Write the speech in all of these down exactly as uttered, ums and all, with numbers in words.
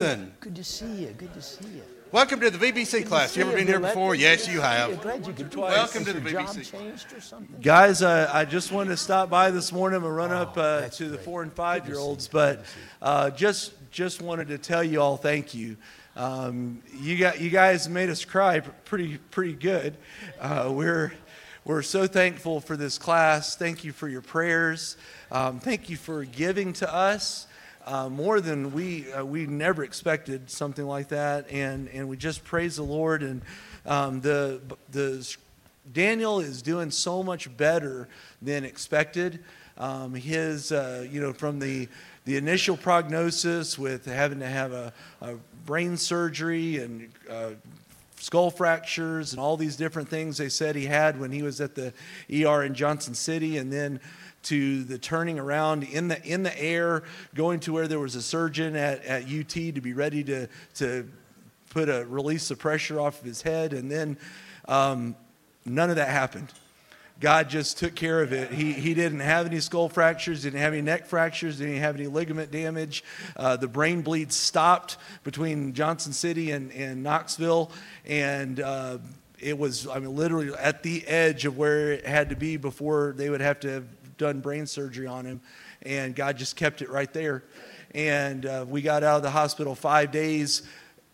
Good to see you. Good to see you. Welcome to the V B C class. You ever been here before? Yes, you have. Glad you could Welcome to the your V B C. job changed or something? Guys, uh, I just wanted to stop by this morning and run Oh, up uh, that's to the great. four and Good five to year see olds, you. but Good to see you. uh, just just wanted to tell you all thank you. Um, you got you guys made us cry pretty pretty good. Uh, we're we're so thankful for this class. Thank you for your prayers. Um, thank you for giving to us. Uh, more than we uh, we never expected something like that, and and we just praise the Lord. And um, the the Daniel is doing so much better than expected. Um, his uh, you know from the the initial prognosis with having to have a, a brain surgery and uh, skull fractures and all these different things they said he had when he was at the E R in Johnson City, and then to the turning around in the in the air, going to where there was a surgeon at, at U T to be ready to to put a release of pressure off of his head, and then um, none of that happened. God just took care of it. He he didn't have any skull fractures, didn't have any neck fractures, didn't have any ligament damage. Uh, the brain bleed stopped between Johnson City and, and Knoxville, and uh, it was I mean literally at the edge of where it had to be before they would have to have done brain surgery on him, and God just kept it right there. And uh, we got out of the hospital five days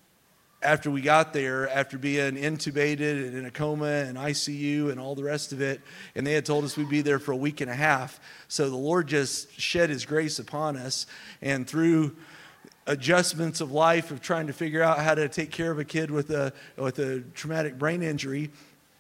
after we got there, after being intubated and in a coma and I C U and all the rest of it, and they had told us we'd be there for a week and a half. So the Lord just shed his grace upon us, and through adjustments of life of trying to figure out how to take care of a kid with a with a traumatic brain injury,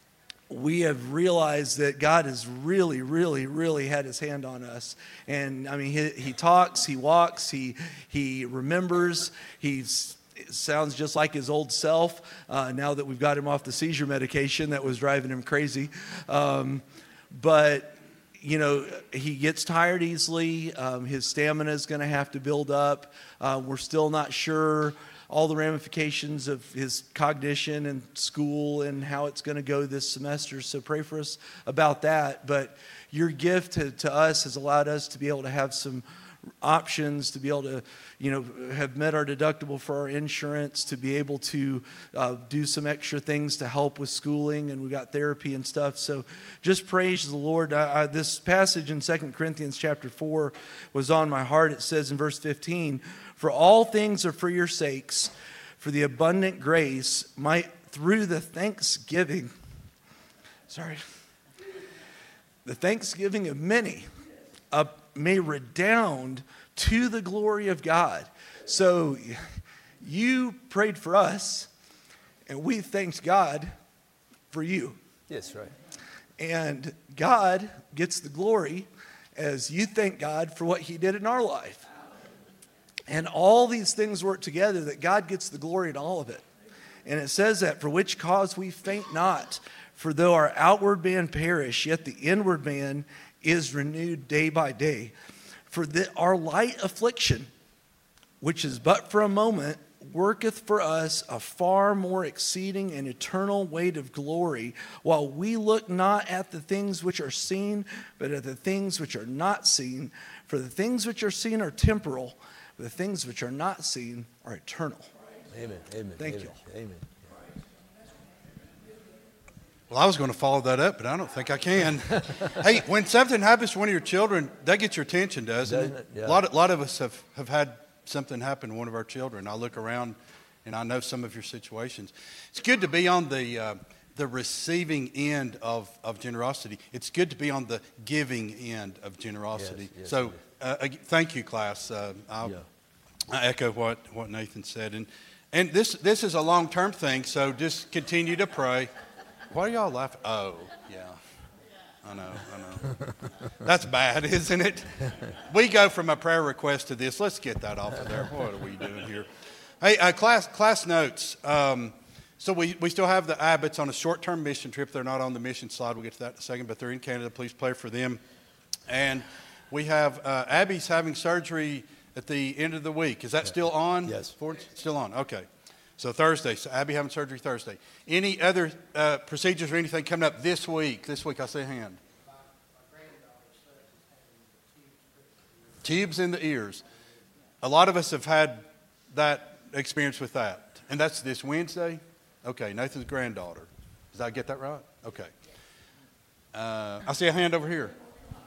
we have realized that God has really, really, really had his hand on us. And I mean, he, he talks, he walks, he he remembers, he's it sounds just like his old self uh, now that we've got him off the seizure medication that was driving him crazy. Um, but, you know, he gets tired easily. Um, his stamina is going to have to build up. Uh, we're still not sure all the ramifications of his cognition and school and how it's going to go this semester. So pray for us about that. But your gift to, to us has allowed us to be able to have some options, to be able to, you know, have met our deductible for our insurance, to be able to uh, do some extra things to help with schooling, and we got therapy and stuff. So just praise the Lord. I, I, this passage in Second Corinthians chapter four was on my heart. It says in verse fifteen, "For all things are for your sakes, for the abundant grace might through the thanksgiving, sorry, the thanksgiving of many, uh, may redound to the glory of God." So you prayed for us, and we thanked God for you. Yes, right. And God gets the glory as you thank God for what he did in our life. And all these things work together that God gets the glory in all of it. And it says that, "For which cause we faint not, for though our outward man perish, yet the inward man is renewed day by day. For the, our light affliction, which is but for a moment, worketh for us a far more exceeding and eternal weight of glory, while we look not at the things which are seen, but at the things which are not seen. For the things which are seen are temporal, but the things which are not seen are eternal." Amen. Amen. Thank Amen. you. Amen. Well, I was going to follow that up, but I don't think I can. Hey, when something happens to one of your children, that gets your attention, doesn't, Doesn't it? it? Yeah. A lot of, lot of us have, have had something happen to one of our children. I look around, and I know some of your situations. It's good to be on the uh, the receiving end of, of generosity. It's good to be on the giving end of generosity. Yes, yes, so uh, ag- thank you, class. Uh, I'll, Yeah. I echo what, what Nathan said. And, and this, this is a long-term thing, so just continue to pray. Why are y'all laughing? Oh, yeah. I know, I know. That's bad, isn't it? We go from a prayer request to this. Let's get that off of there. What are we doing here? Hey, uh, class class notes. Um, so we, we still have the Abbotts on a short-term mission trip. They're not on the mission slide. We'll get to that in a second, but they're in Canada. Please pray for them. And we have uh, Abby's having surgery at the end of the week. Is that yeah. still on? Yes. Ford? Still on, okay. So Thursday, so Abby having surgery Thursday. Any other uh, procedures or anything coming up this week? This week, I see a hand. Tubes in the ears. A lot of us have had that experience with that? And that's this Wednesday? Okay, Nathan's granddaughter. Did I get that right? Okay. Uh, I see a hand over here.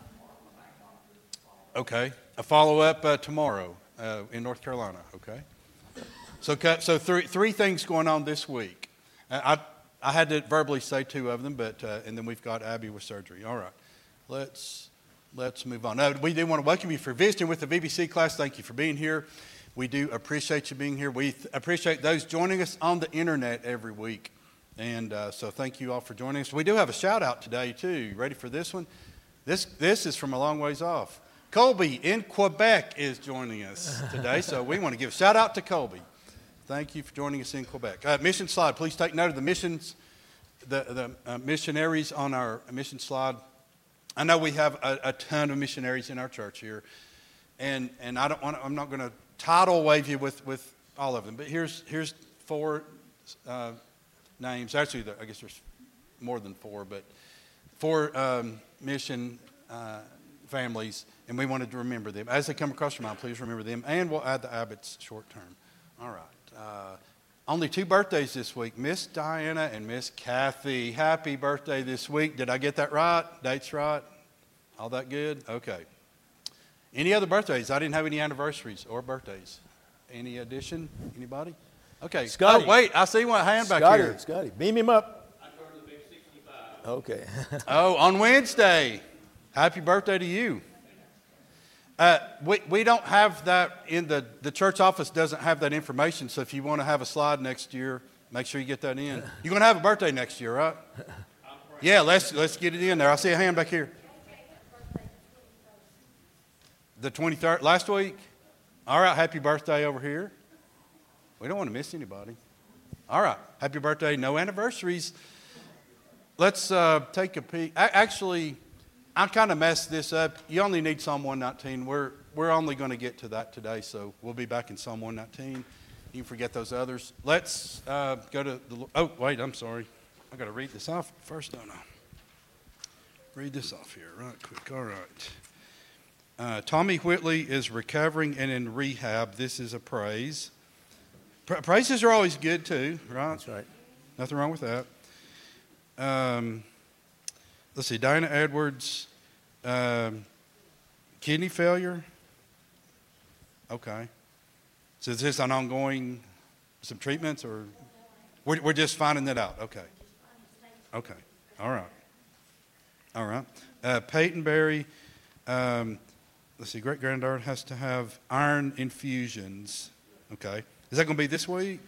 Okay. A follow-up uh, tomorrow uh, in North Carolina. Okay. So, so three, three things going on this week. I, I had to verbally say two of them, but uh, and then we've got Abby with surgery. All right. Let's, let's move on. Now, we do want to welcome you for visiting with the V B C class. Thank you for being here. We do appreciate you being here. We th- appreciate those joining us on the internet every week. And uh, so thank you all for joining us. We do have a shout out today, too. You ready for this one? This, this is from a long ways off. Colby in Quebec is joining us today. So we want to give a shout out to Colby. Thank you for joining us in Quebec. Uh, mission slide. Please take note of the missions, the, the uh, missionaries on our mission slide. I know we have a, a ton of missionaries in our church here. And, and I don't want to, I'm not going to title wave you with, with all of them. But here's, here's four uh, names. Actually, I guess there's more than four, but four um, mission uh, families, and we wanted to remember them. As they come across your mind, please remember them, and we'll add the Abbott's short term. All right. Uh, only two birthdays this week, Miss Diana and Miss Kathy. Happy birthday this week. Did I get that right? Dates right? All that good? Okay. Any other birthdays? I didn't have any anniversaries or birthdays. Any addition? Anybody? Okay. Scotty. Oh, wait. I see one hand back Scotty, here. Scotty, beam him up. I turned the big sixty-five. Okay. Oh, on Wednesday. Happy birthday to you. Uh, we, we don't have that in the, the church office doesn't have that information. So if you want to have a slide next year, make sure you get that in. You're going to have a birthday next year, right? Yeah, let's, let's get it in there. I see a hand back here. The twenty-third, last week? All right, happy birthday over here. We don't want to miss anybody. All right, happy birthday. No anniversaries. Let's uh, take a peek. I, actually, I kind of messed this up. You only need Psalm one nineteen. We're, we're only going to get to that today, so we'll be back in Psalm one nineteen. You can forget those others. Let's uh, go to the... Oh, wait, I'm sorry. I've got to read this off first, don't I? Read this off here right quick. All right. Uh, Tommy Whitley is recovering and in rehab. This is a praise. Pra- praises are always good too, right? That's right. Nothing wrong with that. Um, let's see, Diana Edwards, um, kidney failure. Okay. So is this an ongoing, some treatments, or we're, we're just finding that out? Okay. Okay. All right. All right. Uh, Peyton Berry. Um, Let's see, great granddaughter has to have iron infusions. Okay. Is that going to be this week?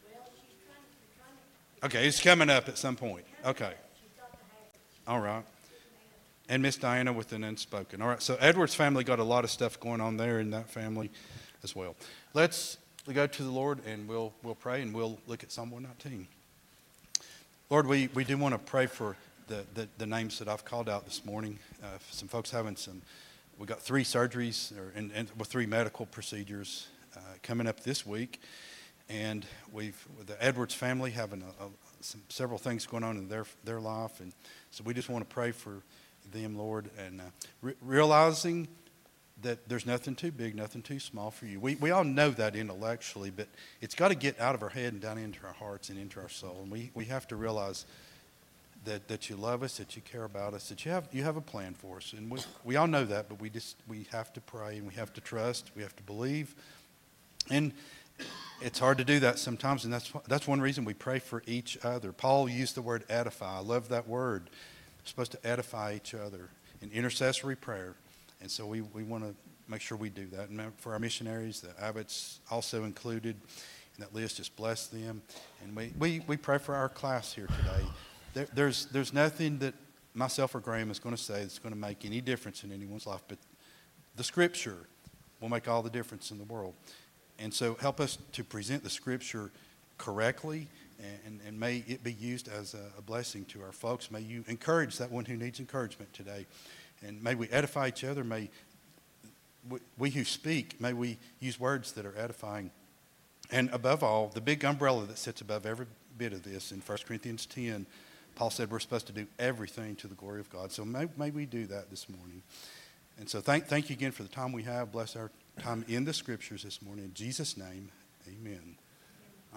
Okay, it's coming up at some point. Okay. All right. And Miss Diana with an unspoken. All right, so Edward's family got a lot of stuff going on there in that family as well. Let's go to the Lord and we'll we'll pray and we'll look at Psalm one nineteen. Lord, we, we do want to pray for the, the, the names that I've called out this morning. Uh, some folks having some... We got three surgeries, or and, and well, three medical procedures uh, coming up this week, and we've with the Edwards family having a, a, some several things going on in their their life, and so we just want to pray for them, Lord, and uh, re- realizing that there's nothing too big, nothing too small for you. We we all know that intellectually, but it's got to get out of our head and down into our hearts and into our soul, and we we have to realize that, that you love us, that you care about us, that you have you have a plan for us. And we, we all know that, but we just we have to pray and we have to trust, we have to believe. And it's hard to do that sometimes, and that's that's one reason we pray for each other. Paul used the word edify. I love that word. We're supposed to edify each other in intercessory prayer. And so we, we want to make sure we do that. And for our missionaries, the Abbotts also included in that list, just bless them. And we, we, we pray for our class here today. There, there's, there's nothing that myself or Graham is going to say that's going to make any difference in anyone's life, but the Scripture will make all the difference in the world. And so help us to present the Scripture correctly, and, and may it be used as a, a blessing to our folks. May you encourage that one who needs encouragement today. And may we edify each other. May we, we who speak, may we use words that are edifying. And above all, the big umbrella that sits above every bit of this in First Corinthians ten, Paul said we're supposed to do everything to the glory of God. So may, may we do that this morning. And so thank, thank you again for the time we have. Bless our time in the Scriptures this morning. In Jesus' name, amen.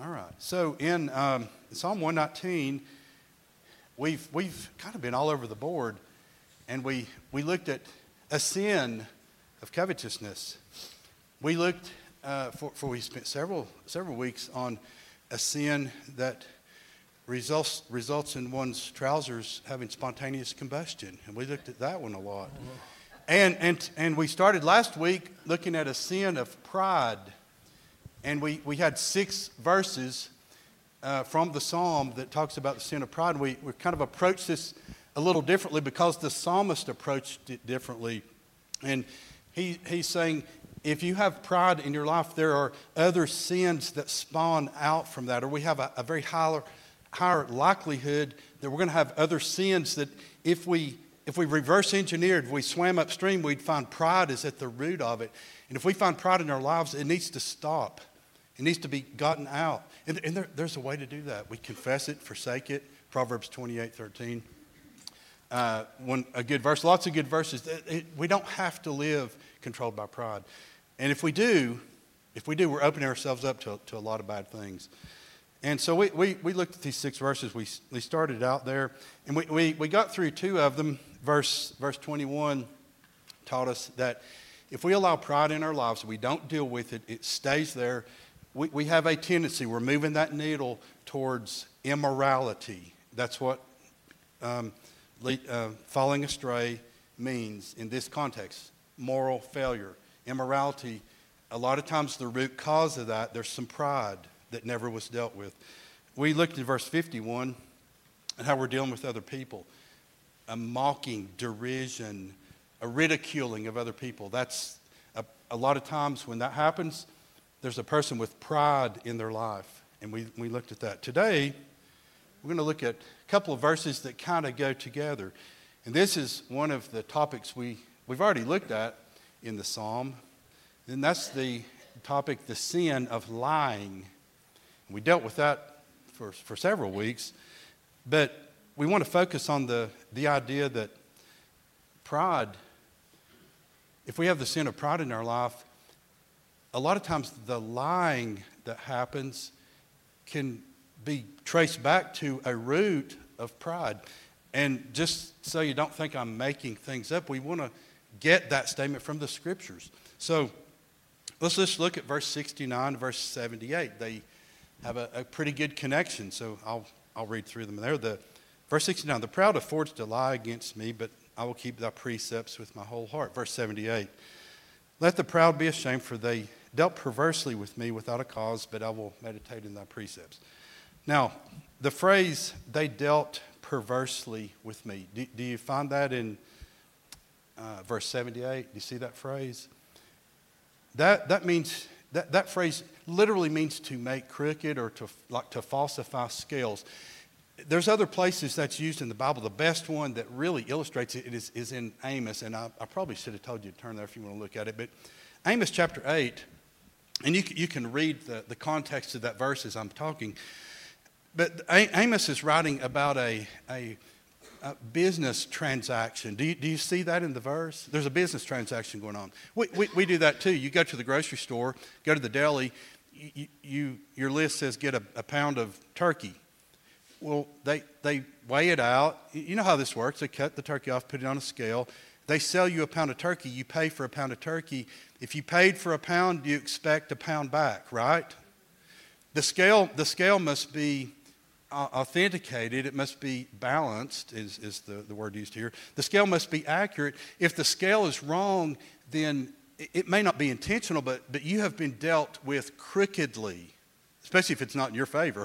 All right. So in um, Psalm one nineteen, we've we've kind of been all over the board, and we we looked at a sin of covetousness. We looked uh, for for we spent several several weeks on a sin that results results in one's trousers having spontaneous combustion, and we looked at that one a lot. And and and we started last week looking at a sin of pride. And we, we had six verses uh, from the psalm that talks about the sin of pride. We, we kind of approached this a little differently because the psalmist approached it differently. And he, he's saying, if you have pride in your life, there are other sins that spawn out from that. Or we have a, a very higher, higher likelihood that we're going to have other sins that if we if we reverse engineered, if we swam upstream, we'd find pride is at the root of it. And if we find pride in our lives, it needs to stop. It needs to be gotten out. And, and there, there's a way to do that. We confess it, forsake it. Proverbs twenty-eight thirteen. Uh, one, a good verse, lots of good verses. It, it, we don't have to live controlled by pride. And if we do, if we do, we're opening ourselves up to, to a lot of bad things. And so we, we, we looked at these six verses. We, we started out there. And we, we, we got through two of them. Verse, verse twenty-one taught us that if we allow pride in our lives, we don't deal with it, it stays there. We, we have a tendency, we're moving that needle towards immorality. That's what um, le- uh, falling astray means in this context, moral failure. Immorality, a lot of times the root cause of that, there's some pride that never was dealt with. We looked at verse fifty-one and how we're dealing with other people. A mocking, derision, a ridiculing of other people. That's a, a lot of times when that happens, there's a person with pride in their life. And we, we looked at that. Today, we're going to look at a couple of verses that kind of go together. And this is one of the topics we, we've already looked at in the psalm. And that's the topic, the sin of lying. We dealt with that for, for several weeks. But we want to focus on the, the idea that pride, if we have the sin of pride in our life, a lot of times the lying that happens can be traced back to a root of pride. And just so you don't think I'm making things up, we want to get that statement from the scriptures. So let's just look at verse sixty-nine, verse seventy-eight. They have a, a pretty good connection, so I'll I'll read through them. There, the verse sixty-nine, the proud are forged to lie against me, but I will keep thy precepts with my whole heart. Verse seventy-eight, let the proud be ashamed, for they dealt perversely with me without a cause, but I will meditate in thy precepts. Now, the phrase, they dealt perversely with me, do, do you find that in uh, verse seventy-eight? Do you see that phrase? That that means, that, that phrase literally means to make crooked or to like to falsify scales. There's other places that's used in the Bible. The best one that really illustrates it is, is in Amos, and I, I probably should have told you to turn there if you want to look at it, but Amos chapter eight, and you, you can read the, the context of that verse as I'm talking. But Amos is writing about a, a, a business transaction. Do you, do you see that in the verse? There's a business transaction going on. We, we, we do that too. You go to the grocery store, go to the deli, you, you, your list says get a, a pound of turkey. Well, they, they weigh it out. You know how this works. They cut the turkey off, put it on a scale. They sell you a pound of turkey. You pay for a pound of turkey. If you paid for a pound, you expect a pound back, right? The scale, the scale must be uh, authenticated. It must be balanced, is, is the, the word used here. The scale must be accurate. If the scale is wrong, then it, it may not be intentional, but, but you have been dealt with crookedly, especially if it's not in your favor,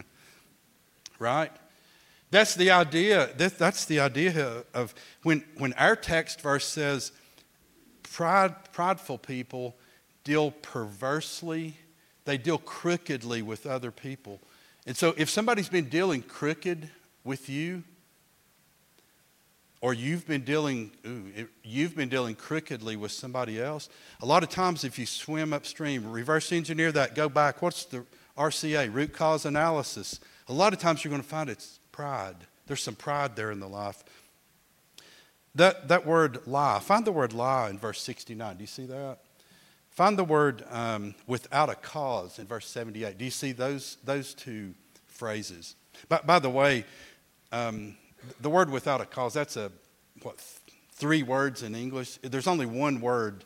right? That's the idea. That, that's the idea of when, when our text verse says, pride, prideful people deal perversely, they deal crookedly with other people. And so if somebody's been dealing crooked with you, or you've been dealing, ooh, you've been dealing crookedly with somebody else, a lot of times if you swim upstream, reverse engineer that, go back, what's the R C A, root cause analysis? A lot of times you're going to find it's pride. There's some pride there in the life. That, that word lie, find the word lie in verse sixty-nine. Do you see that? Find the word um, without a cause in verse seventy-eight. Do you see those, those two phrases? By, by the way, um, the word without a cause, that's a, what, three words in English? There's only one word,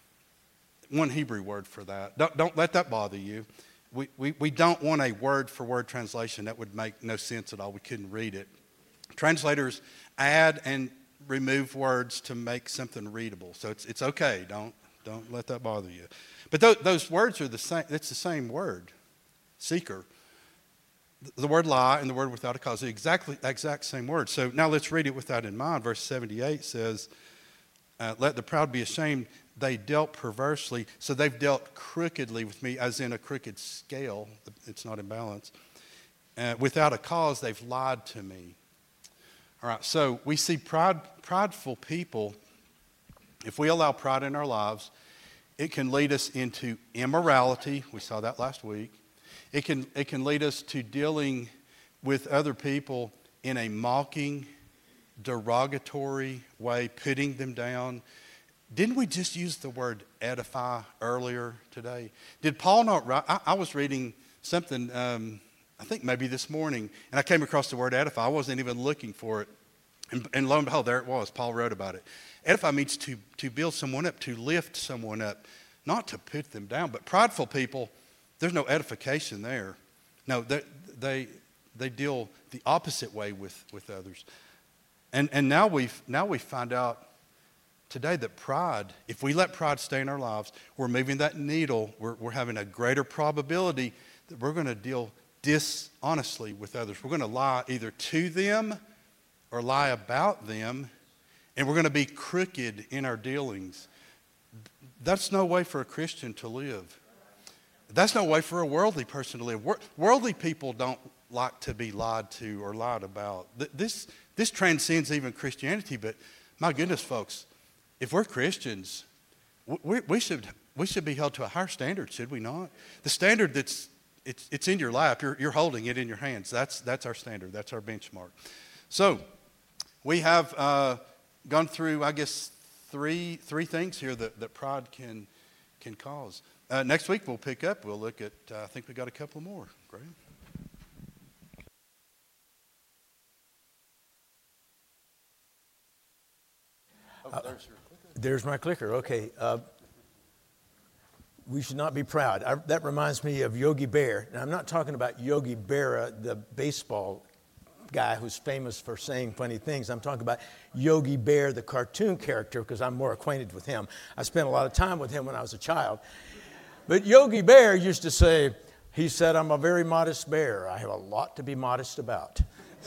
one Hebrew word for that. Don't, don't let that bother you. We, we, we don't want a word-for-word translation. That would make no sense at all. We couldn't read it. Translators add and remove words to make something readable. So it's it's okay. Don't don't let that bother you. But th- those words are the same. It's the same word, seeker. The word lie and the word without a cause are exactly exact same word. So now let's read it with that in mind. Verse seventy-eight says, uh, "Let the proud be ashamed. They dealt perversely." So they've dealt crookedly with me, as in a crooked scale. It's not in balance. Uh, without a cause, they've lied to me. All right, so we see pride, prideful people. If we allow pride in our lives, it can lead us into immorality. We saw that last week. It can, it can lead us to dealing with other people in a mocking, derogatory way, putting them down. Didn't we just use the word edify earlier today? Did Paul not write? I, I was reading something, um, I think maybe this morning, and I came across the word edify. I wasn't even looking for it. And, and lo and behold, there it was. Paul wrote about it. Edify means to, to build someone up, to lift someone up, not to put them down. But prideful people, there's no edification there. No, they they, they deal the opposite way with, with others. And and now we now we find out today that pride, if we let pride stay in our lives, we're moving that needle. We're, we're having a greater probability that we're going to deal dishonestly with others. We're going to lie either to them or lie about them, and we're going to be crooked in our dealings. That's no way for a Christian to live. That's no way for a worldly person to live. Worldly people don't like to be lied to or lied about. This, this transcends even Christianity, but my goodness, folks, if we're Christians, we, we, should, we should be held to a higher standard, should we not? The standard that's it's, it's in your lap, you're, you're holding it in your hands. That's, that's our standard. That's our benchmark. So we have uh, gone through, I guess, three three things here that, that pride can can cause. Uh, next week we'll pick up. We'll look at, uh, I think we got a couple more. Great. Oh, there's your clicker. There's my clicker. Okay. Uh, we should not be proud. I, that reminds me of Yogi Bear. Now, I'm not talking about Yogi Berra, the baseball guy who's famous for saying funny things. I'm talking about Yogi Bear, the cartoon character, because I'm more acquainted with him. I spent a lot of time with him when I was a child. But Yogi Bear used to say, he said, "I'm a very modest bear. I have a lot to be modest about."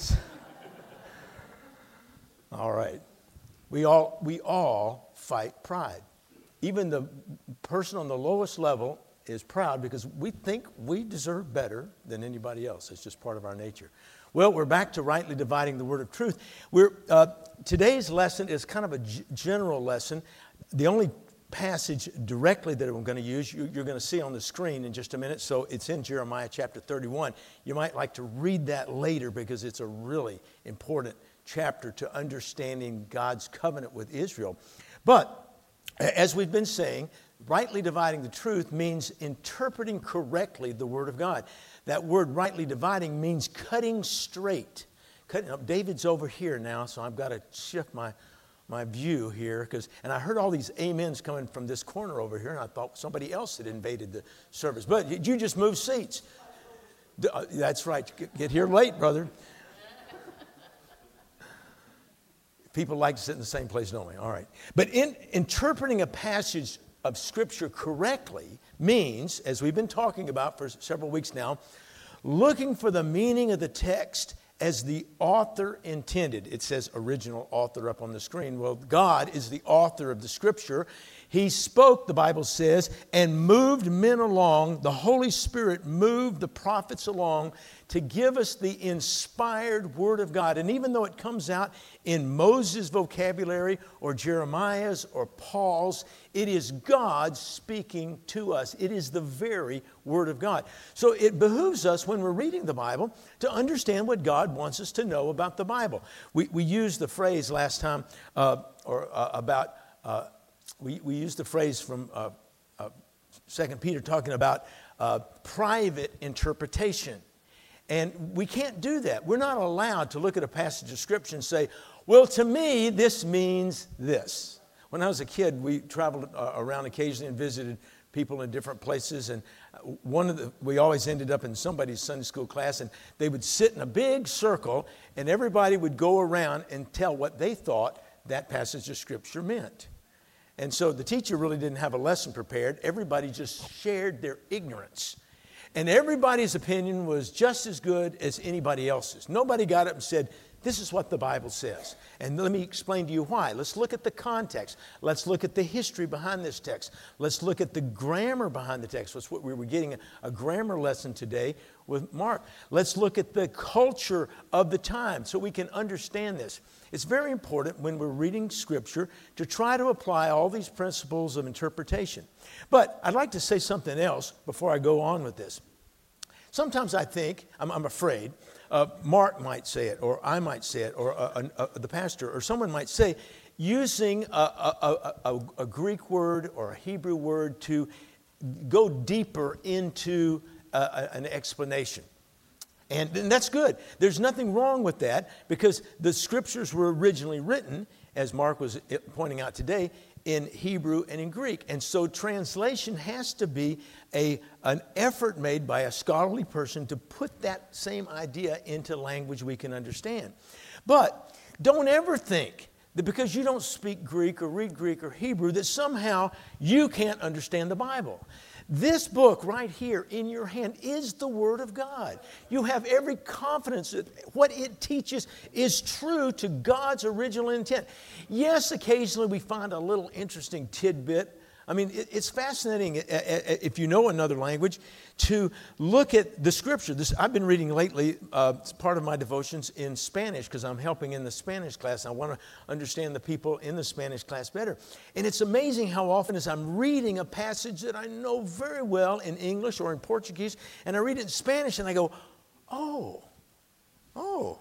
All right. We all, we all fight pride. Even the person on the lowest level is proud because we think we deserve better than anybody else. It's just part of our nature. Well, we're back to rightly dividing the word of truth. We're, uh, today's lesson is kind of a g- general lesson. The only passage directly that I'm going to use, you, you're going to see on the screen in just a minute. So it's in Jeremiah chapter thirty-one. You might like to read that later because it's a really important chapter to understanding God's covenant with Israel. But as we've been saying, rightly dividing the truth means interpreting correctly the Word of God. That word rightly dividing means cutting straight. Cutting up. David's over here now, so I've got to shift my, my view here. Cause, and I heard all these amens coming from this corner over here, and I thought somebody else had invaded the service. But you just moved seats. That's right. Get here late, brother. People like to sit in the same place, don't we? All right. But in interpreting a passage of Scripture correctly means, as we've been talking about for several weeks now, looking for the meaning of the text as the author intended. It says original author up on the screen. Well, God is the author of the Scripture. He spoke, the Bible says, and moved men along. The Holy Spirit moved the prophets along to give us the inspired Word of God. And even though it comes out in Moses' vocabulary or Jeremiah's or Paul's, it is God speaking to us. It is the very Word of God. So it behooves us when we're reading the Bible to understand what God wants us to know about the Bible. We, we used the phrase last time uh, or uh, about... Uh, We, we used the phrase from uh, uh, Second Peter talking about uh, private interpretation. And we can't do that. We're not allowed to look at a passage of Scripture and say, well, to me, this means this. When I was a kid, we traveled uh, around occasionally and visited people in different places. And one of the, we always ended up in somebody's Sunday school class, and they would sit in a big circle, and everybody would go around and tell what they thought that passage of Scripture meant. And so the teacher really didn't have a lesson prepared. Everybody just shared their ignorance. And everybody's opinion was just as good as anybody else's. Nobody got up and said, this is what the Bible says. And let me explain to you why. Let's look at the context. Let's look at the history behind this text. Let's look at the grammar behind the text. That's what we were getting a, a grammar lesson today with Mark. Let's look at the culture of the time so we can understand this. It's very important when we're reading Scripture to try to apply all these principles of interpretation. But I'd like to say something else before I go on with this. Sometimes I think, I'm, I'm afraid, uh, Mark might say it, or I might say it, or uh, uh, the pastor, or someone might say, using a, a, a, a Greek word or a Hebrew word to go deeper into uh, an explanation. And, and that's good. There's nothing wrong with that, because the Scriptures were originally written, as Mark was pointing out today, in Hebrew and in Greek. And so translation has to be a, an effort made by a scholarly person to put that same idea into language we can understand. But don't ever think that because you don't speak Greek or read Greek or Hebrew that somehow you can't understand the Bible. This book right here in your hand is the Word of God. You have every confidence that what it teaches is true to God's original intent. Yes, occasionally we find a little interesting tidbit. I mean, it's fascinating, if you know another language, to look at the Scripture. This, I've been reading lately, uh, it's part of my devotions in Spanish, because I'm helping in the Spanish class. I want to understand the people in the Spanish class better. And it's amazing how often as I'm reading a passage that I know very well in English or in Portuguese, and I read it in Spanish, and I go, oh, oh,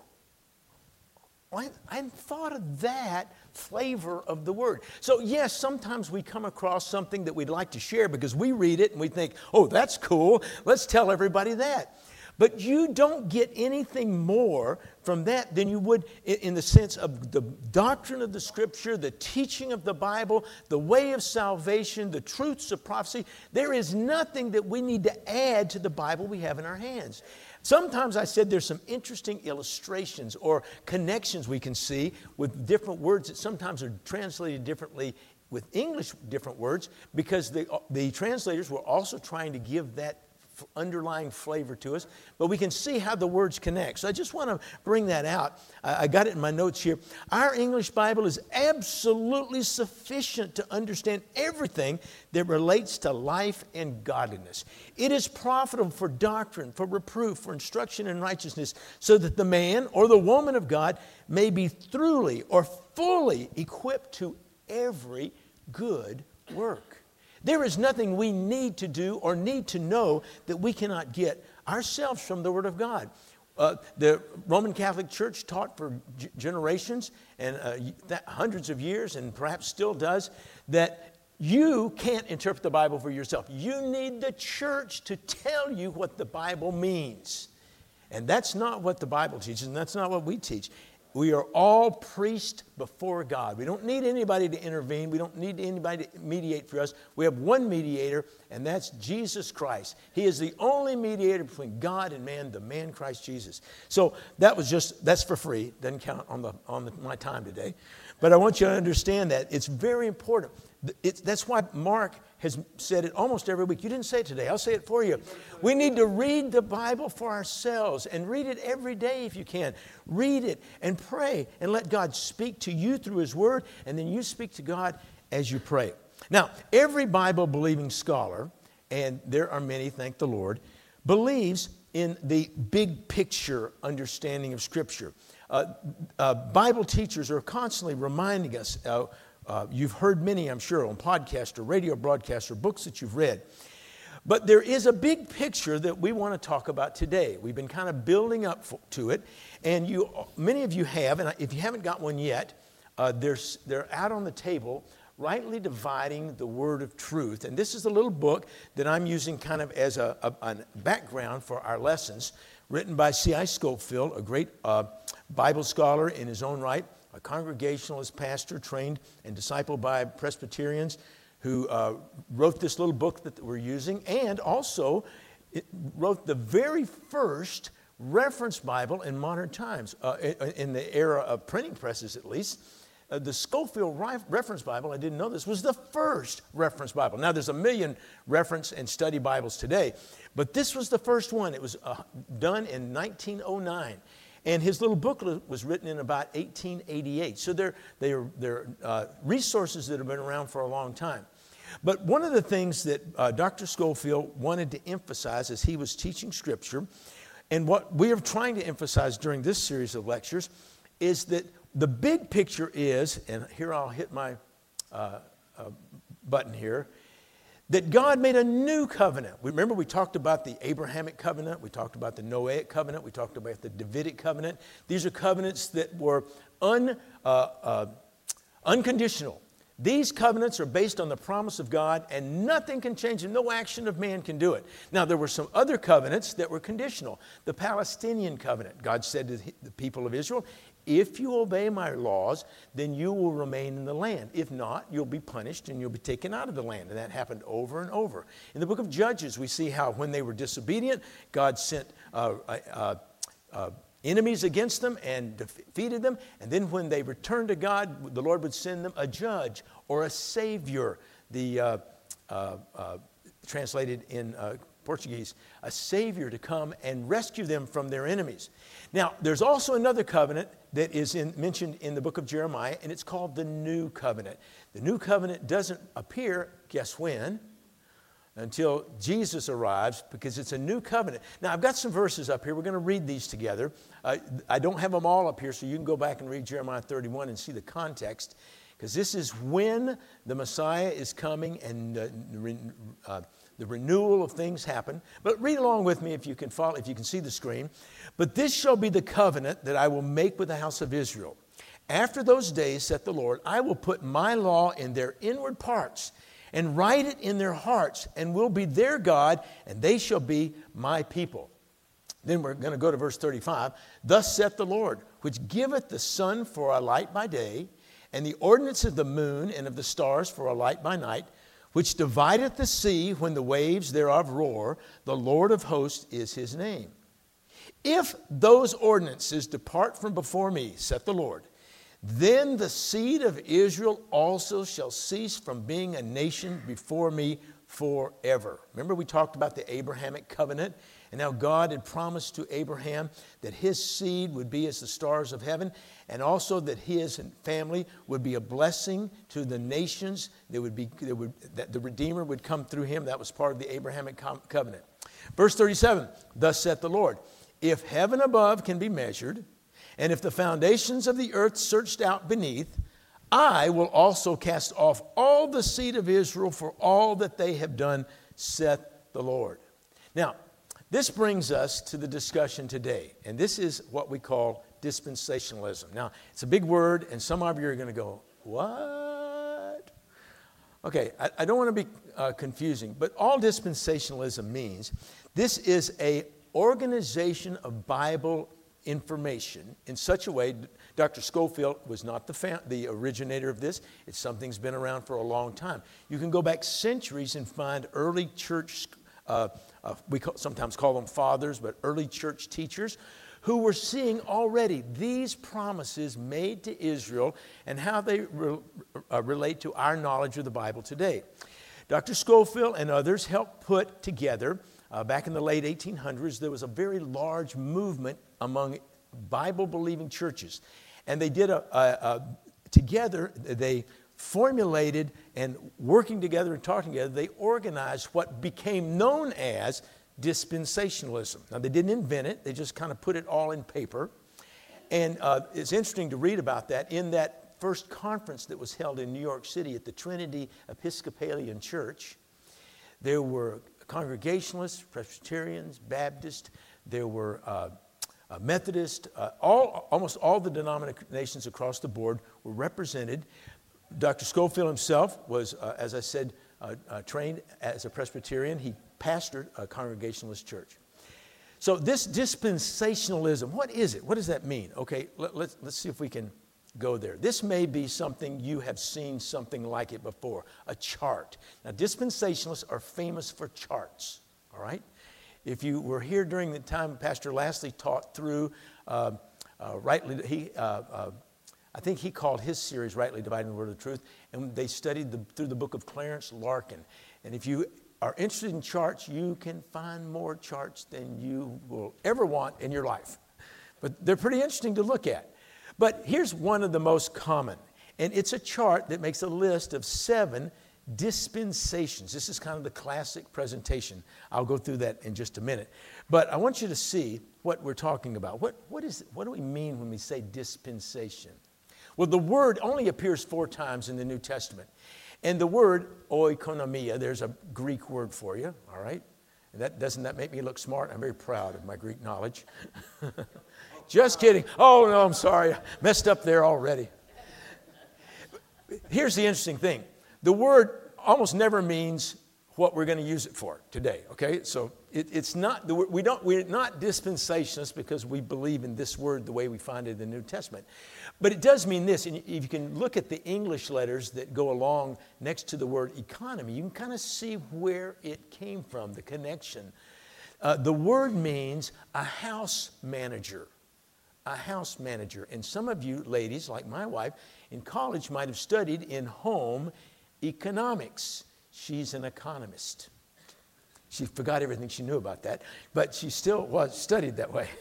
I hadn't thought of that flavor of the word. So yes, sometimes we come across something that we'd like to share because we read it and we think, oh, that's cool. Let's tell everybody that. But you don't get anything more from that than you would in the sense of the doctrine of the Scripture, the teaching of the Bible, the way of salvation, the truths of prophecy. There is nothing that we need to add to the Bible we have in our hands. Sometimes I said there's some interesting illustrations or connections we can see with different words that sometimes are translated differently with English different words, because the, the translators were also trying to give that underlying flavor to us, but we can see how the words connect. So I just want to bring that out. I, I got it in my notes here. Our English Bible is absolutely sufficient to understand everything that relates to life and godliness. It is profitable for doctrine, for reproof, for instruction in righteousness, so that the man or the woman of God may be thoroughly or fully equipped to every good work. There is nothing we need to do or need to know that we cannot get ourselves from the Word of God. Uh, the Roman Catholic Church taught for g- generations and uh, th- hundreds of years, and perhaps still does, that you can't interpret the Bible for yourself. You need the church to tell you what the Bible means. And that's not what the Bible teaches, and that's not what we teach. We are all priests before God. We don't need anybody to intervene. We don't need anybody to mediate for us. We have one mediator, and that's Jesus Christ. He is the only mediator between God and man, the man Christ Jesus. So that was just, that's for free. Doesn't count on the on the, my time today. But I want you to understand that it's very important. It's, that's why Mark has said it almost every week. You didn't say it today. I'll say it for you. We need to read the Bible for ourselves and read it every day if you can. Read it and pray and let God speak to you through His Word, and then you speak to God as you pray. Now, every Bible-believing scholar, and there are many, thank the Lord, believes in the big picture understanding of Scripture. Uh, uh, Bible teachers are constantly reminding us, uh, Uh, you've heard many, I'm sure, on podcasts or radio broadcasts or books that you've read. But there is a big picture that we want to talk about today. We've been kind of building up for, to it. And you, many of you have, and if you haven't got one yet, uh, they're, they're out on the table Rightly Dividing the Word of Truth. And this is a little book that I'm using kind of as a, a, a background for our lessons, written by C I Scofield, a great uh, Bible scholar in his own right, a Congregationalist pastor trained and discipled by Presbyterians, who uh, wrote this little book that we're using, and also it wrote the very first reference Bible in modern times, uh, in the era of printing presses at least. Uh, the Scofield Reference Bible, I didn't know this, was the first reference Bible. Now, there's a million reference and study Bibles today, but this was the first one. It was uh, done in nineteen oh nine, and his little booklet was written in about eighteen eighty-eight. So they're, they're, they're uh, resources that have been around for a long time. But one of the things that uh, Doctor Scofield wanted to emphasize as he was teaching Scripture, and what we are trying to emphasize during this series of lectures, is that the big picture is, and here I'll hit my uh, uh, button here, that God made a new covenant. Remember, we talked about the Abrahamic covenant, we talked about the Noahic covenant, we talked about the Davidic covenant. These are covenants that were un, uh, uh, unconditional. These covenants are based on the promise of God, and nothing can change them. No action of man can do it. Now, there were some other covenants that were conditional. The Palestinian covenant. God said to the people of Israel, if you obey my laws, then you will remain in the land. If not, you'll be punished and you'll be taken out of the land. And that happened over and over. In the book of Judges, we see how when they were disobedient, God sent uh, uh, uh, enemies against them and defeated them. And then when they returned to God, the Lord would send them a judge or a savior. The uh, uh, uh, translated in uh, Portuguese, a savior to come and rescue them from their enemies. Now, there's also another covenant that is in, mentioned in the book of Jeremiah, and it's called the New Covenant. The New Covenant doesn't appear, guess when? Until Jesus arrives, because it's a new covenant. Now, I've got some verses up here. We're going to read these together. Uh, I don't have them all up here, so you can go back and read Jeremiah thirty-one and see the context, because this is when the Messiah is coming and uh, uh, the renewal of things happen. But read along with me if you can follow, if you can see the screen. But this shall be the covenant that I will make with the house of Israel. After those days, saith the Lord, I will put my law in their inward parts and write it in their hearts, and will be their God, and they shall be my people. Then we're going to go to verse thirty-five. Thus saith the Lord, which giveth the sun for a light by day, and the ordinance of the moon and of the stars for a light by night, which divideth the sea when the waves thereof roar, the Lord of hosts is his name. If those ordinances depart from before me, saith the Lord, then the seed of Israel also shall cease from being a nation before me forever. Remember, we talked about the Abrahamic covenant, and how God had promised to Abraham that his seed would be as the stars of heaven, and also that his family would be a blessing to the nations. There would be, there would, that the Redeemer would come through him. That was part of the Abrahamic covenant. Verse thirty-seven, thus saith the Lord, if heaven above can be measured, and if the foundations of the earth searched out beneath, I will also cast off all the seed of Israel for all that they have done, saith the Lord. Now, this brings us to the discussion today, and this is what we call dispensationalism. Now, it's a big word, and some of you are going to go, what? Okay, I, I don't want to be uh, confusing, but all dispensationalism means this is a organization of Bible information in such a way. Doctor Scofield was not the, fa- the originator of this. It's something that's been around for a long time. You can go back centuries and find early church, uh, uh, we call, sometimes call them fathers, but early church teachers who were seeing already these promises made to Israel and how they re- uh, relate to our knowledge of the Bible today. Doctor Scofield and others helped put together, uh, back in the late eighteen hundreds, there was a very large movement among Bible-believing churches. And they did a, a, a together, they formulated, and working together and talking together, they organized what became known as dispensationalism. Now, they didn't invent it. They just kind of put it all in paper. And uh, it's interesting to read about that in that first conference that was held in New York City at the Trinity Episcopalian Church. There were Congregationalists, Presbyterians, Baptists, there were uh, uh, Methodists, uh, all, almost all the denominations across the board were represented. Doctor Schofield himself was, uh, as I said, uh, uh, trained as a Presbyterian. He pastored a Congregationalist church. So this dispensationalism, what is it? What does that mean? Okay, let, let's, let's see if we can go there. This may be something you have seen something like it before, a chart. Now, dispensationalists are famous for charts, all right? If you were here during the time Pastor Lastly taught through, uh, uh, rightly, he, uh, uh, I think he called his series Rightly Dividing the Word of Truth, and they studied the, through the book of Clarence Larkin. And if you are interested in charts, you can find more charts than you will ever want in your life. But they're pretty interesting to look at. But here's one of the most common, and it's a chart that makes a list of seven dispensations. This is kind of the classic presentation. I'll go through that in just a minute. But I want you to see what we're talking about. What, what, is, what do we mean when we say dispensation? Well, the word only appears four times in the New Testament. And the word oikonomia, there's a Greek word for you, all right? And that, doesn't that make me look smart? I'm very proud of my Greek knowledge. Just kidding. Oh, no, I'm sorry. I messed up there already. Here's the interesting thing. The word almost never means what we're going to use it for today, okay? So it, it's not, the, we don't, we're not dispensationalists because we believe in this word the way we find it in the New Testament. But it does mean this, and if you can look at the English letters that go along next to the word economy, you can kind of see where it came from, the connection. Uh, the word means a house manager, a house manager. And some of you ladies, like my wife, in college might have studied in home economics. She's an economist. She forgot everything she knew about that, but she still was studied that way.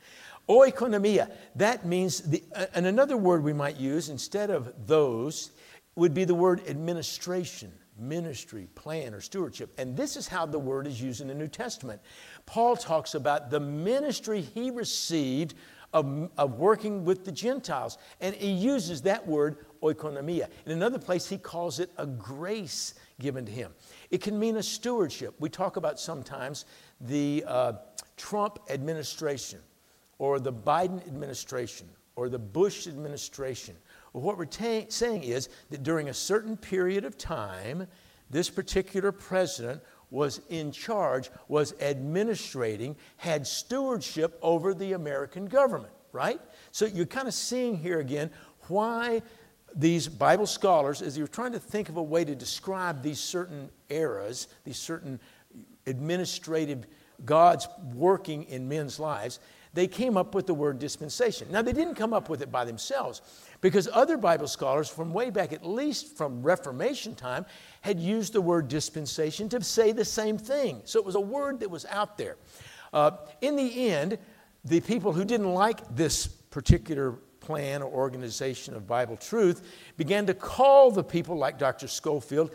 Oikonomia, that means, the, uh, and another word we might use instead of those would be the word administration, ministry, plan, or stewardship. And this is how the word is used in the New Testament. Paul talks about the ministry he received of, of working with the Gentiles, and he uses that word oikonomia. In another place, he calls it a grace given to him. It can mean a stewardship. We talk about sometimes the uh, Trump administration, or the Biden administration, or the Bush administration. Well, what we're ta- saying is that during a certain period of time, this particular president was in charge, was administrating, had stewardship over the American government, right? So you're kind of seeing here again why these Bible scholars, as they were trying to think of a way to describe these certain eras, these certain administrative gods working in men's lives, they came up with the word dispensation. Now, they didn't come up with it by themselves, because other Bible scholars from way back, at least from Reformation time, had used the word dispensation to say the same thing. So it was a word that was out there. Uh, in the end, the people who didn't like this particular plan or organization of Bible truth began to call the people like Doctor Schofield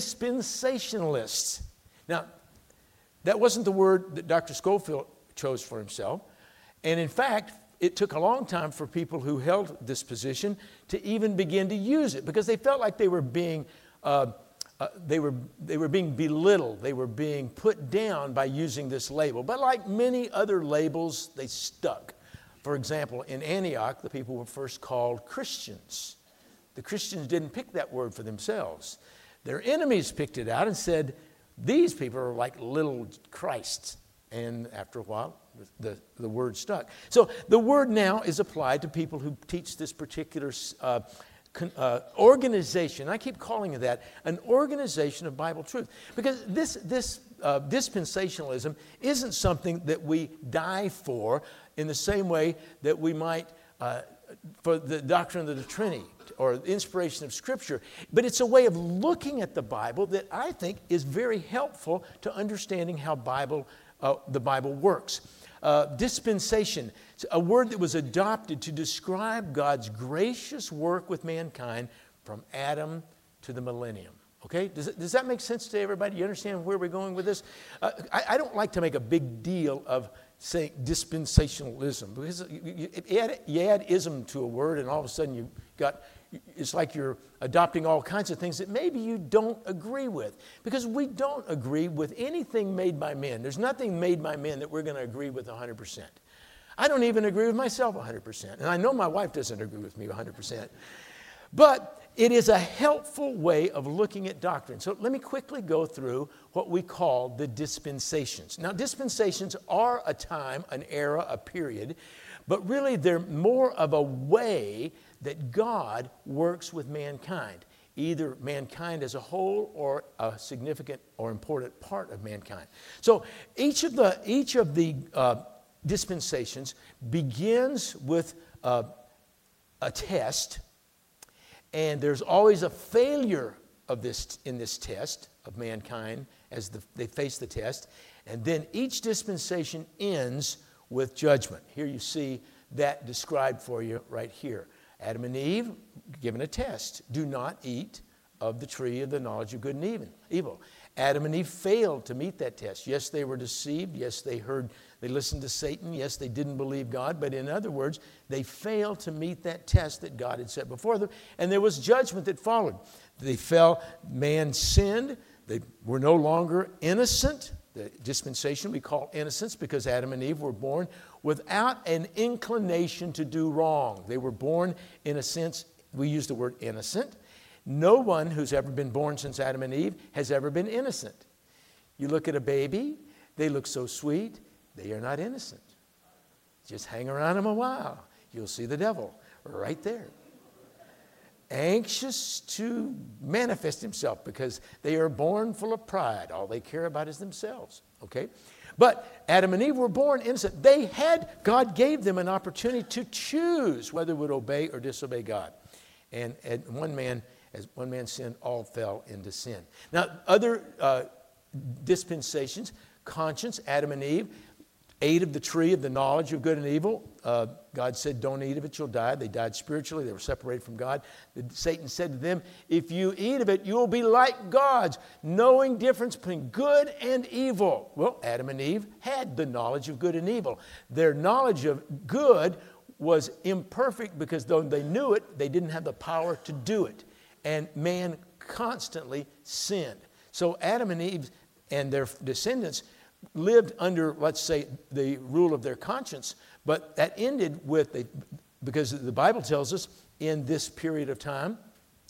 dispensationalists. Now, that wasn't the word that Doctor Schofield chose for himself. And in fact, it took a long time for people who held this position to even begin to use it, because they felt like they were being uh, uh, they were they were being belittled, they were being put down by using this label. But like many other labels, they stuck. For example, in Antioch, the people were first called Christians. The Christians didn't pick that word for themselves. Their enemies picked it out and said, these people are like little Christs. And after a while, the, the word stuck. So the word now is applied to people who teach this particular uh, con, uh, organization. I keep calling it that, an organization of Bible truth. Because this, this uh, dispensationalism isn't something that we die for in the same way that we might uh, for the doctrine of the Trinity or the inspiration of Scripture. But it's a way of looking at the Bible that I think is very helpful to understanding how Bible Uh, the Bible works. Uh, dispensation, a word that was adopted to describe God's gracious work with mankind from Adam to the millennium. Okay? Does, it, does that make sense to everybody? You understand where we're going with this? Uh, I, I don't like to make a big deal of saying dispensationalism, because you, you, add, you add ism to a word and all of a sudden you got, it's like you're adopting all kinds of things that maybe you don't agree with, because we don't agree with anything made by men. There's nothing made by men that we're going to agree with one hundred percent. I don't even agree with myself one hundred percent, and I know my wife doesn't agree with me one hundred percent. But it is a helpful way of looking at doctrine. So let me quickly go through what we call the dispensations. Now, dispensations are a time, an era, a period, but really they're more of a way that God works with mankind, either mankind as a whole or a significant or important part of mankind. So each of the, each of the uh, dispensations begins with uh, a test. And there's always a failure of this in this test of mankind as the, they face the test. And then each dispensation ends with judgment. Here you see that described for you right here. Adam and Eve given a test. Do not eat of the tree of the knowledge of good and evil. Adam and Eve failed to meet that test. Yes, they were deceived. Yes, they heard, they listened to Satan. Yes, they didn't believe God. But in other words, they failed to meet that test that God had set before them. And there was judgment that followed. They fell, man sinned. They were no longer innocent. The dispensation we call innocence because Adam and Eve were born without an inclination to do wrong. They were born, in a sense, we use the word innocent. No one who's ever been born since Adam and Eve has ever been innocent. You look at a baby, they look so sweet, they are not innocent. Just hang around them a while. You'll see the devil right there. Anxious to manifest himself because they are born full of pride. All they care about is themselves, okay? But Adam and Eve were born innocent. They had, God gave them an opportunity to choose whether they would obey or disobey God. And, and one man, as one man sinned, all fell into sin. Now, other uh, dispensations, conscience, Adam and Eve, ate of the tree of the knowledge of good and evil. Uh, God said, don't eat of it, you'll die. They died spiritually. They were separated from God. The, Satan said to them, if you eat of it, you will be like gods, knowing difference between good and evil. Well, Adam and Eve had the knowledge of good and evil. Their knowledge of good was imperfect because though they knew it, they didn't have the power to do it. And man constantly sinned. So Adam and Eve and their descendants lived under, let's say, the rule of their conscience, but that ended with, the, because the Bible tells us in this period of time,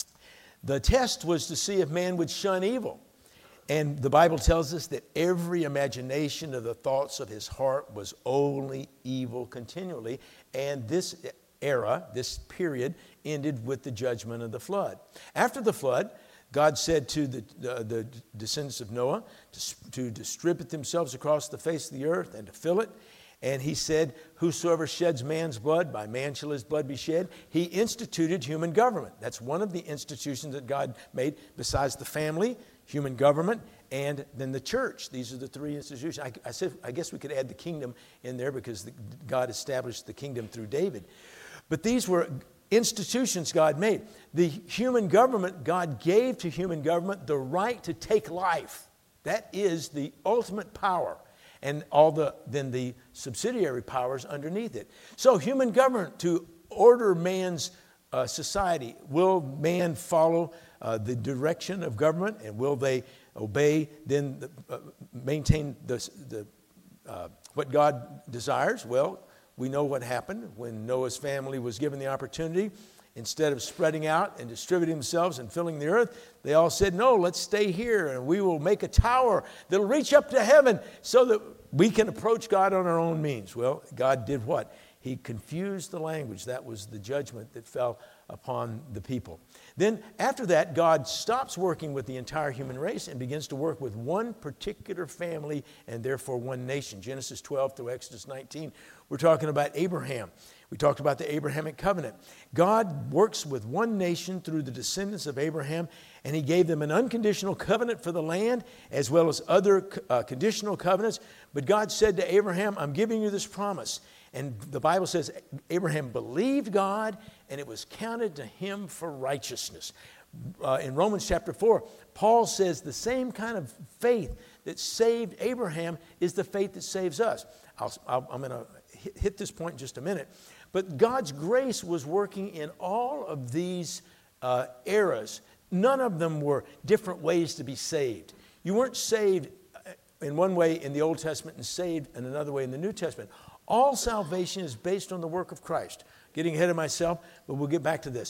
the test was to see if man would shun evil. And the Bible tells us that every imagination of the thoughts of his heart was only evil continually. And this era, this period, ended with the judgment of the flood. After the flood, God said to the, uh, the descendants of Noah to, to distribute themselves across the face of the earth and to fill it. And he said, whosoever sheds man's blood, by man shall his blood be shed. He instituted human government. That's one of the institutions that God made besides the family, human government, and then the church. These are the three institutions. I, I said, I guess we could add the kingdom in there because the, God established the kingdom through David. But these were institutions God made. The human government, God gave to human government the right to take life. That is the ultimate power. And all the then the subsidiary powers underneath it. So human government to order man's uh, society. Will man follow uh, the direction of government, and will they obey, then the, uh, maintain the, the uh, what God desires? Well, we know what happened when Noah's family was given the opportunity. Instead of spreading out and distributing themselves and filling the earth, they all said, no, let's stay here and we will make a tower that'll reach up to heaven so that we can approach God on our own means. Well, God did what? He confused the language. That was the judgment that fell upon the people. Then after that, God stops working with the entire human race and begins to work with one particular family and therefore one nation. Genesis twelve through Exodus nineteen, we're talking about Abraham. We talked about the Abrahamic covenant. God works with one nation through the descendants of Abraham, and he gave them an unconditional covenant for the land as well as other uh, conditional covenants. But God said to Abraham, I'm giving you this promise. And the Bible says Abraham believed God, and it was counted to him for righteousness. Uh, in Romans chapter four, Paul says the same kind of faith that saved Abraham is the faith that saves us. I'll, I'll, I'm going to hit this point in just a minute. But God's grace was working in all of these uh, eras. None of them were different ways to be saved. You weren't saved in one way in the Old Testament and saved in another way in the New Testament. All salvation is based on the work of Christ. Getting ahead of myself, but we'll get back to this.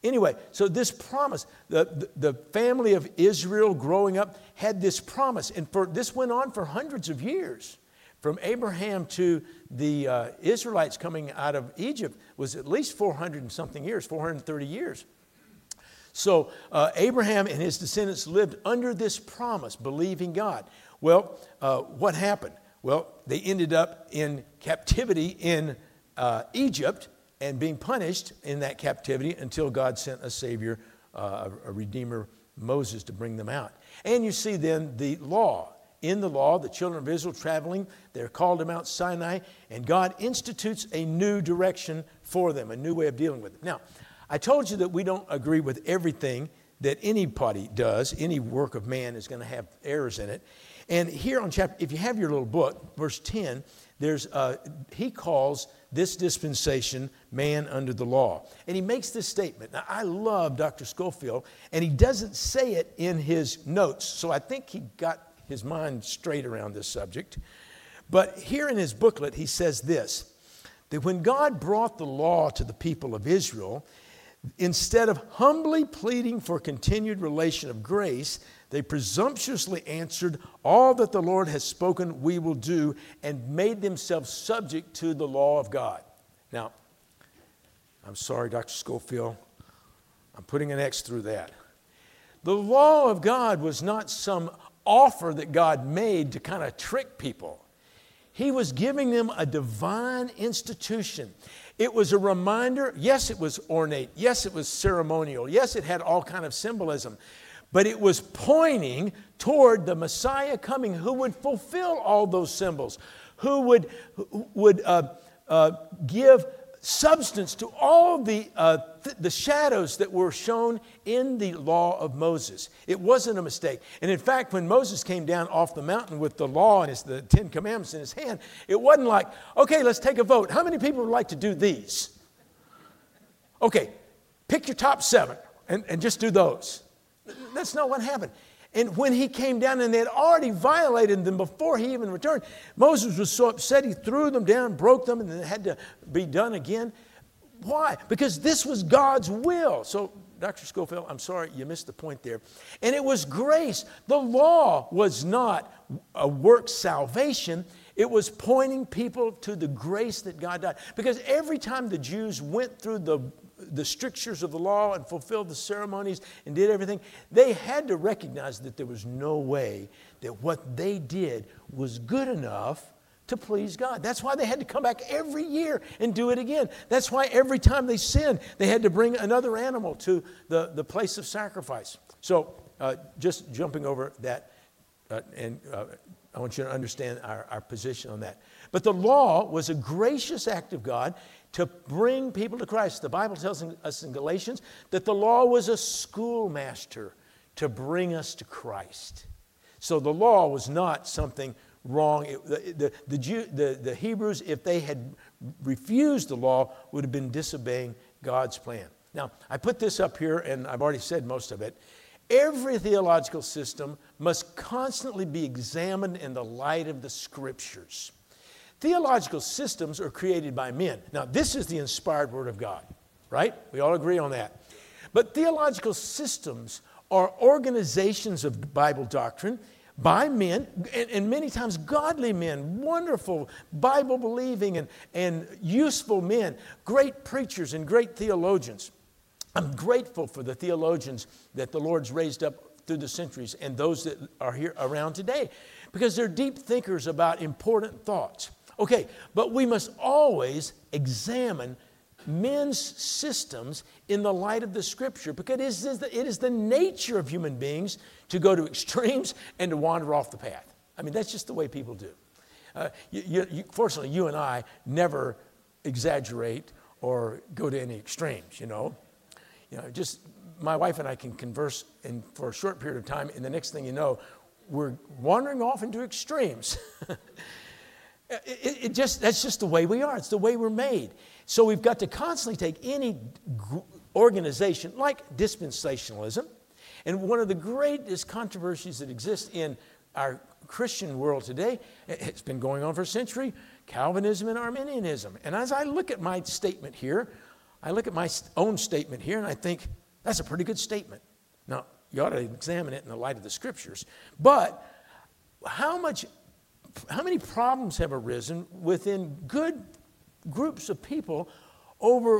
Anyway, so this promise, the, the, the family of Israel growing up had this promise. And for this went on for hundreds of years. From Abraham to the uh, Israelites coming out of Egypt was at least four hundred and something years, four hundred thirty years. So uh, Abraham and his descendants lived under this promise, believing God. Well, uh, what happened? Well, they ended up in captivity in uh, Egypt and being punished in that captivity until God sent a Savior, uh, a Redeemer, Moses, to bring them out. And you see then the law. In the law, the children of Israel traveling, they're called to Mount Sinai, and God institutes a new direction for them, a new way of dealing with it. Now, I told you that we don't agree with everything that anybody does. Any work of man is going to have errors in it. And here on chapter, if you have your little book, verse ten, there's uh, he calls this dispensation man under the law. And he makes this statement. Now, I love Doctor Scofield, and he doesn't say it in his notes, so I think he got his mind straight around this subject. But here in his booklet, he says this, that when God brought the law to the people of Israel, instead of humbly pleading for continued relation of grace, they presumptuously answered, all that the Lord has spoken we will do, and made themselves subject to the law of God. Now, I'm sorry, Doctor Scofield, I'm putting an X through that. The law of God was not some offer that God made to kind of trick people. He was giving them a divine institution. It was a reminder. Yes, it was ornate. Yes, it was ceremonial. Yes, it had all kind of symbolism. But it was pointing toward the Messiah coming who would fulfill all those symbols, who would, who would uh, uh, give substance to all the, uh, th- the shadows that were shown in the law of Moses. It wasn't a mistake. And in fact, when Moses came down off the mountain with the law and his, the Ten Commandments in his hand, it wasn't like, okay, let's take a vote. How many people would like to do these? Okay, pick your top seven and, and just do those. That's not what happened. And when he came down and they had already violated them before he even returned, Moses was so upset he threw them down, broke them, and it had to be done again. Why? Because this was God's will. So, Doctor Scofield, I'm sorry, you missed the point there. And it was grace. The law was not a work salvation. It was pointing people to the grace that God died. Because every time the Jews went through the the strictures of the law and fulfilled the ceremonies and did everything, they had to recognize that there was no way that what they did was good enough to please God. That's why they had to come back every year and do it again. That's why every time they sinned, they had to bring another animal to the, the place of sacrifice. So uh, just jumping over that, uh, and uh, I want you to understand our, our position on that. But the law was a gracious act of God to bring people to Christ. The Bible tells us in Galatians that the law was a schoolmaster to bring us to Christ. So the law was not something wrong. It, the, the, the, Jew, the, the Hebrews, if they had refused the law, would have been disobeying God's plan. Now, I put this up here, and I've already said most of it. Every theological system must constantly be examined in the light of the Scriptures. Theological systems are created by men. Now, this is the inspired Word of God, right? We all agree on that. But theological systems are organizations of Bible doctrine by men, and, and many times godly men, wonderful Bible-believing and, and useful men, great preachers and great theologians. I'm grateful for the theologians that the Lord's raised up through the centuries and those that are here around today, because they're deep thinkers about important thoughts. Okay, but we must always examine men's systems in the light of the Scripture, because it is the, it is the nature of human beings to go to extremes and to wander off the path. I mean, that's just the way people do. Uh, you, you, you, fortunately, you and I never exaggerate or go to any extremes, you know. You know, just my wife and I can converse in, for a short period of time, and the next thing you know, we're wandering off into extremes. It, it just, that's just the way we are. It's the way we're made. So we've got to constantly take any organization like dispensationalism, and one of the greatest controversies that exists in our Christian world today, it's been going on for a century, Calvinism and Arminianism. And as I look at my statement here, I look at my own statement here and I think, that's a pretty good statement. Now, you ought to examine it in the light of the Scriptures. But how much, how many problems have arisen within good groups of people over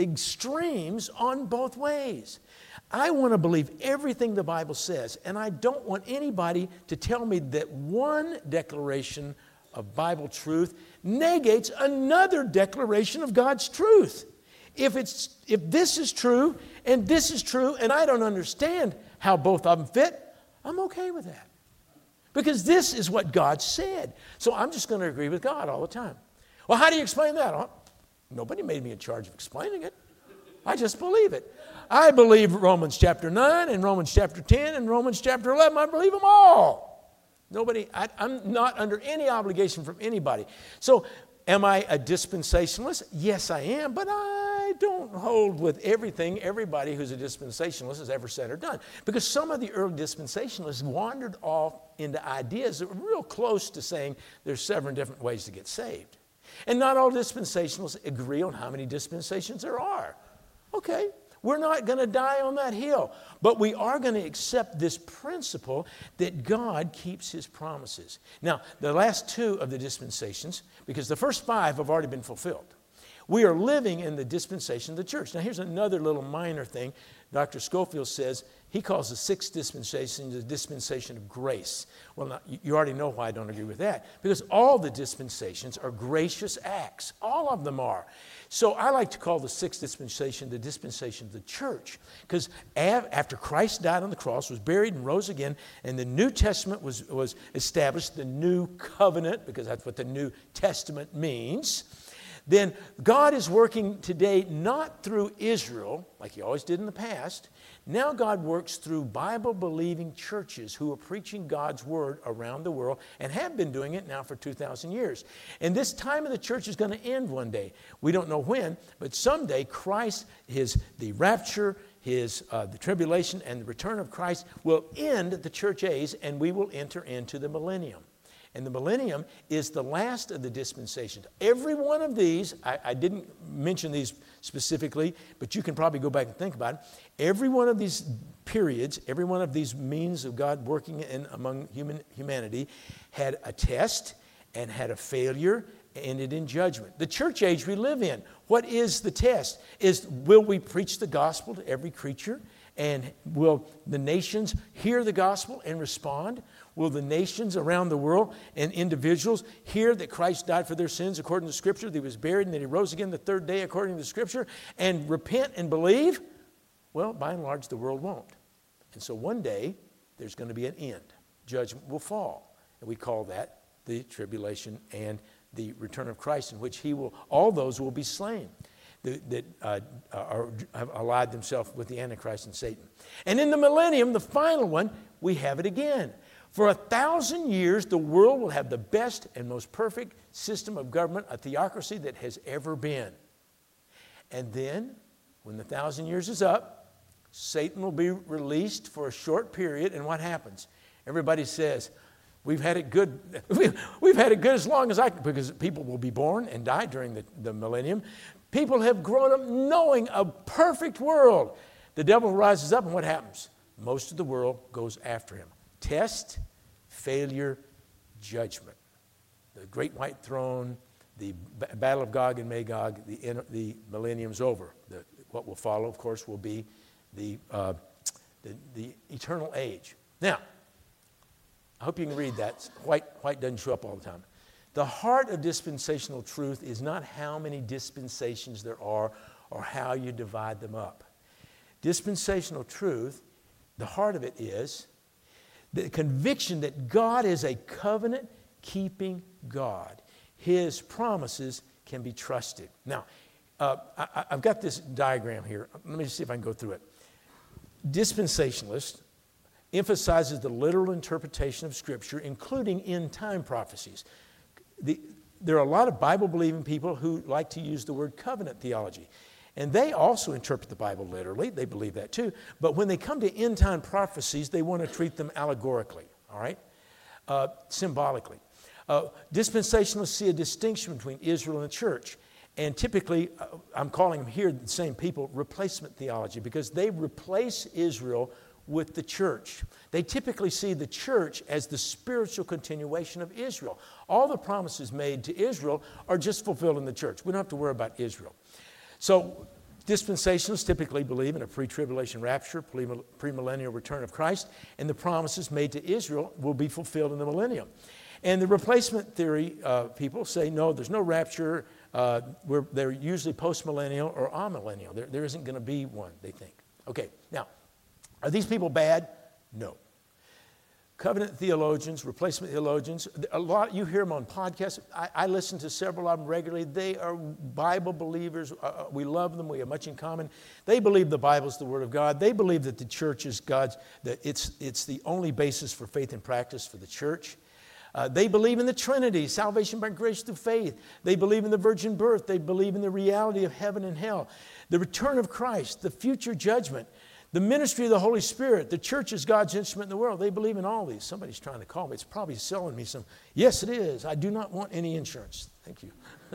extremes on both ways? I want to believe everything the Bible says, and I don't want anybody to tell me that one declaration of Bible truth negates another declaration of God's truth. If it's if this is true and this is true and I don't understand how both of them fit, I'm okay with that. Because this is what God said. So I'm just going to agree with God all the time. Well, how do you explain that? Oh, nobody made me in charge of explaining it. I just believe it. I believe Romans chapter nine and Romans chapter ten and Romans chapter eleven. I believe them all. Nobody, I, I'm not under any obligation from anybody. So am I a dispensationalist? Yes, I am, but I don't hold with everything everybody who's a dispensationalist has ever said or done. Because some of the early dispensationalists wandered off into ideas that were real close to saying there's seven different ways to get saved. And not all dispensationalists agree on how many dispensations there are. Okay, we're not going to die on that hill, but we are going to accept this principle that God keeps His promises. Now, the last two of the dispensations, because the first five have already been fulfilled. We are living in the dispensation of the church. Now, here's another little minor thing. Doctor Scofield says he calls the sixth dispensation the dispensation of grace. Well, now, you already know why I don't agree with that. Because all the dispensations are gracious acts. All of them are. So I like to call the sixth dispensation the dispensation of the church. Because after Christ died on the cross, was buried and rose again, and the New Testament was, was established, the new covenant, because that's what the New Testament means, then God is working today not through Israel, like He always did in the past. Now God works through Bible-believing churches who are preaching God's Word around the world and have been doing it now for two thousand years. And this time of the church is going to end one day. We don't know when, but someday Christ, his, the rapture, his, uh, the tribulation, and the return of Christ will end the church age, and we will enter into the millennium. And the millennium is the last of the dispensations. Every one of these, I, I didn't mention these specifically, but you can probably go back and think about it. Every one of these periods, every one of these means of God working in among human humanity had a test and had a failure, ended in judgment. The church age we live in, what is the test? Is will we preach the gospel to every creature? And will the nations hear the gospel and respond? Will the nations around the world and individuals hear that Christ died for their sins according to Scripture, that He was buried, and that He rose again the third day according to Scripture, and repent and believe? Well, by and large, the world won't. And so one day, there's going to be an end. Judgment will fall. And we call that the tribulation and the return of Christ, in which He will, all those will be slain that uh, are, have allied themselves with the Antichrist and Satan. And in the millennium, the final one, we have it again. For a thousand years, the world will have the best and most perfect system of government, a theocracy that has ever been. And then, when the thousand years is up, Satan will be released for a short period, and what happens? Everybody says, we've had it good. We've had it good as long as I can, because people will be born and die during the, the millennium. People have grown up knowing a perfect world. The devil rises up, and what happens? Most of the world goes after him. Test, failure, judgment. The great white throne, the battle of Gog and Magog, the, the millennium's over. The, what will follow, of course, will be the, uh, the, the eternal age. Now, I hope you can read that. White, white doesn't show up all the time. The heart of dispensational truth is not how many dispensations there are or how you divide them up. Dispensational truth, the heart of it is the conviction that God is a covenant-keeping God. His promises can be trusted. Now, uh, I, I've got this diagram here. Let me just see if I can go through it. Dispensationalist emphasizes the literal interpretation of Scripture, including end-time prophecies. The, there are a lot of Bible-believing people who like to use the word covenant theology. And they also interpret the Bible literally. They believe that too. But when they come to end-time prophecies, they want to treat them allegorically, all right? Uh, symbolically. Uh, dispensationalists see a distinction between Israel and the church. And typically, uh, I'm calling them here the same people, replacement theology, because they replace Israel with the church. They typically see the church as the spiritual continuation of Israel. All the promises made to Israel are just fulfilled in the church. We don't have to worry about Israel. So dispensationalists typically believe in a pre-tribulation rapture, premillennial return of Christ, and the promises made to Israel will be fulfilled in the millennium. And the replacement theory uh, people say, no, there's no rapture. Uh, we're, they're usually post-millennial or amillennial. There, there isn't going to be one, they think. Okay, now, are these people bad? No. Covenant theologians, replacement theologians, a lot, you hear them on podcasts. I, I listen to several of them regularly. They are Bible believers. Uh, we love them. We have much in common. They believe the Bible is the Word of God. They believe that the church is God's, that it's, it's the only basis for faith and practice for the church. Uh, they believe in the Trinity, salvation by grace through faith. They believe in the virgin birth. They believe in the reality of heaven and hell, the return of Christ, the future judgment, the ministry of the Holy Spirit. The church is God's instrument in the world. They believe in all these. Somebody's trying to call me. It's probably selling me some. Yes, it is. I do not want any insurance. Thank you.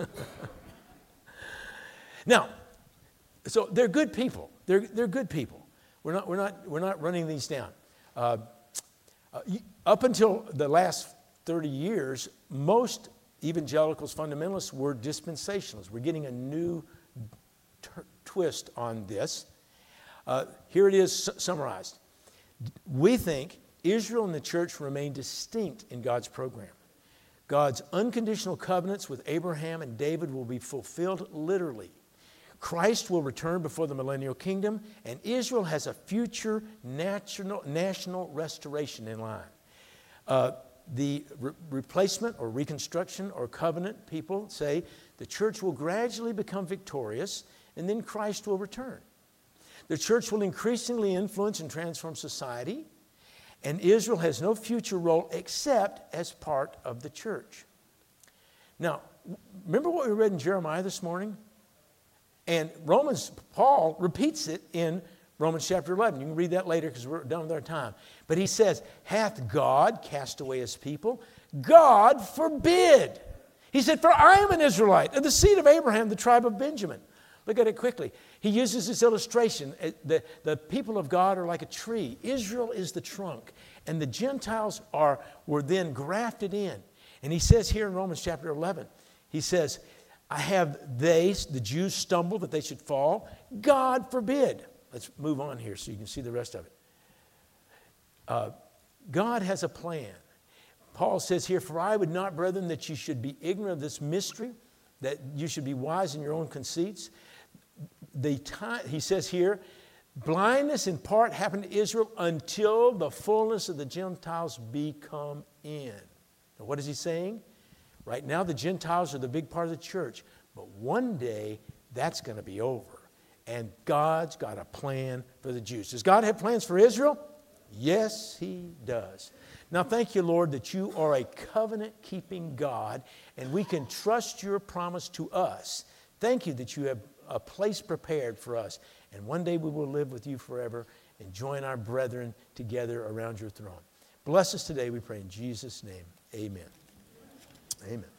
Now, so they're good people. They're, they're good people. We're not, we're not, we're not running these down. Uh, uh, up until the last thirty years, most evangelicals, fundamentalists were dispensationalists. We're getting a new t- twist on this. Uh, here it is su- summarized. We think Israel and the church remain distinct in God's program. God's unconditional covenants with Abraham and David will be fulfilled literally. Christ will return before the millennial kingdom, and Israel has a future national, national restoration in line. Uh, The re- replacement or reconstruction or covenant people say the church will gradually become victorious and then Christ will return. The church will increasingly influence and transform society, and Israel has no future role except as part of the church. Now, remember what we read in Jeremiah this morning? And Romans, Paul repeats it in Romans chapter eleven. You can read that later because we're done with our time. But he says, hath God cast away his people? God forbid. He said, for I am an Israelite, of the seed of Abraham, the tribe of Benjamin. Look at it quickly. He uses this illustration. The, the people of God are like a tree. Israel is the trunk. And the Gentiles are were then grafted in. And he says here in Romans chapter eleven, he says, I have they, the Jews, stumbled that they should fall? God forbid. Let's move on here so you can see the rest of it. Uh, God has a plan. Paul says here, for I would not, brethren, that you should be ignorant of this mystery, that you should be wise in your own conceits. The time, he says here, blindness in part happened to Israel until the fullness of the Gentiles be come in. Now, what is he saying? Right now, the Gentiles are the big part of the church, but one day that's going to be over. And God's got a plan for the Jews. Does God have plans for Israel? Yes, he does. Now, thank you, Lord, that you are a covenant-keeping God, and we can trust your promise to us. Thank you that you have a place prepared for us. And one day we will live with you forever and join our brethren together around your throne. Bless us today, we pray in Jesus' name. Amen. Amen.